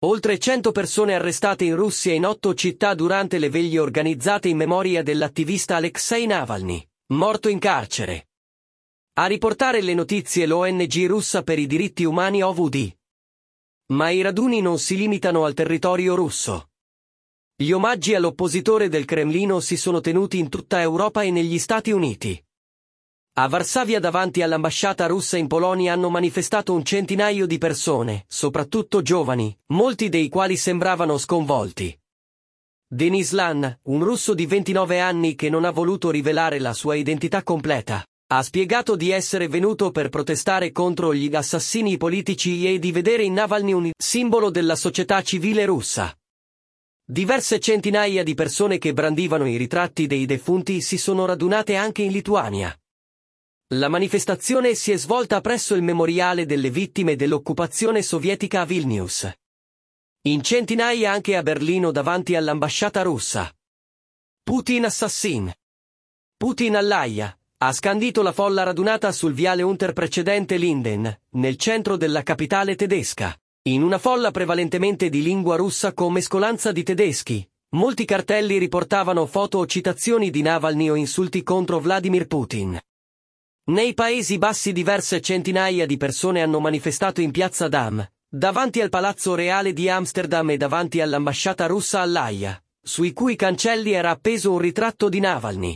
Oltre 100 persone arrestate in Russia in 8 città durante le veglie organizzate in memoria dell'attivista Alexei Navalny, morto in carcere. A riportare le notizie l'ONG russa per i diritti umani OVD. Ma i raduni non si limitano al territorio russo. Gli omaggi all'oppositore del Cremlino si sono tenuti in tutta Europa e negli Stati Uniti. A Varsavia davanti all'ambasciata russa in Polonia hanno manifestato un centinaio di persone, soprattutto giovani, molti dei quali sembravano sconvolti. Denis Lan, un russo di 29 anni che non ha voluto rivelare la sua identità completa, ha spiegato di essere venuto per protestare contro gli assassini politici e di vedere in Navalny un simbolo della società civile russa. Diverse centinaia di persone che brandivano i ritratti dei defunti si sono radunate anche in Lituania. La manifestazione si è svolta presso il memoriale delle vittime dell'occupazione sovietica a Vilnius. In centinaia anche a Berlino davanti all'ambasciata russa. Putin assassin. Putin all'Aia, ha scandito la folla radunata sul viale Unter precedente Linden, nel centro della capitale tedesca. In una folla prevalentemente di lingua russa con mescolanza di tedeschi, molti cartelli riportavano foto o citazioni di Navalny o insulti contro Vladimir Putin. Nei Paesi Bassi diverse centinaia di persone hanno manifestato in piazza Dam, davanti al Palazzo Reale di Amsterdam e davanti all'ambasciata russa all'Aia, sui cui cancelli era appeso un ritratto di Navalny.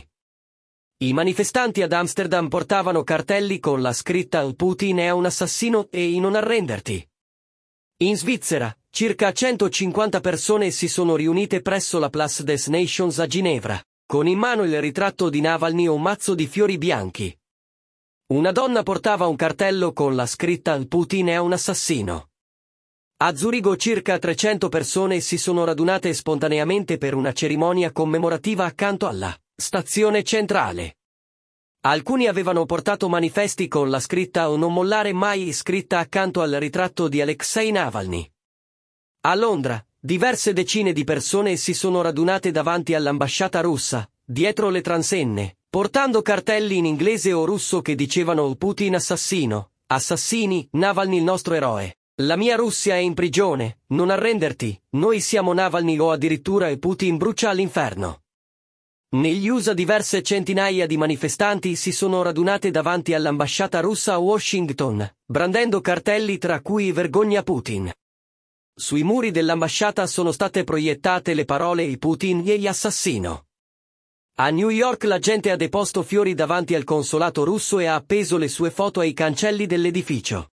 I manifestanti ad Amsterdam portavano cartelli con la scritta "Putin è un assassino" e "Non arrenderti". In Svizzera, circa 150 persone si sono riunite presso la Place des Nations a Ginevra, con in mano il ritratto di Navalny e un mazzo di fiori bianchi. Una donna portava un cartello con la scritta "Putin è un assassino". A Zurigo circa 300 persone si sono radunate spontaneamente per una cerimonia commemorativa accanto alla stazione centrale. Alcuni avevano portato manifesti con la scritta "Non mollare mai" scritta accanto al ritratto di Alexei Navalny. A Londra, diverse decine di persone si sono radunate davanti all'ambasciata russa, dietro le transenne, portando cartelli in inglese o russo che dicevano "Putin assassino", "Assassini, Navalny il nostro eroe", "La mia Russia è in prigione", "Non arrenderti", "Noi siamo Navalny" o addirittura "E Putin brucia all'inferno". Negli USA diverse centinaia di manifestanti si sono radunate davanti all'ambasciata russa a Washington, brandendo cartelli tra cui "Vergogna Putin". Sui muri dell'ambasciata sono state proiettate le parole "Putin e assassino". A New York la gente ha deposto fiori davanti al consolato russo e ha appeso le sue foto ai cancelli dell'edificio.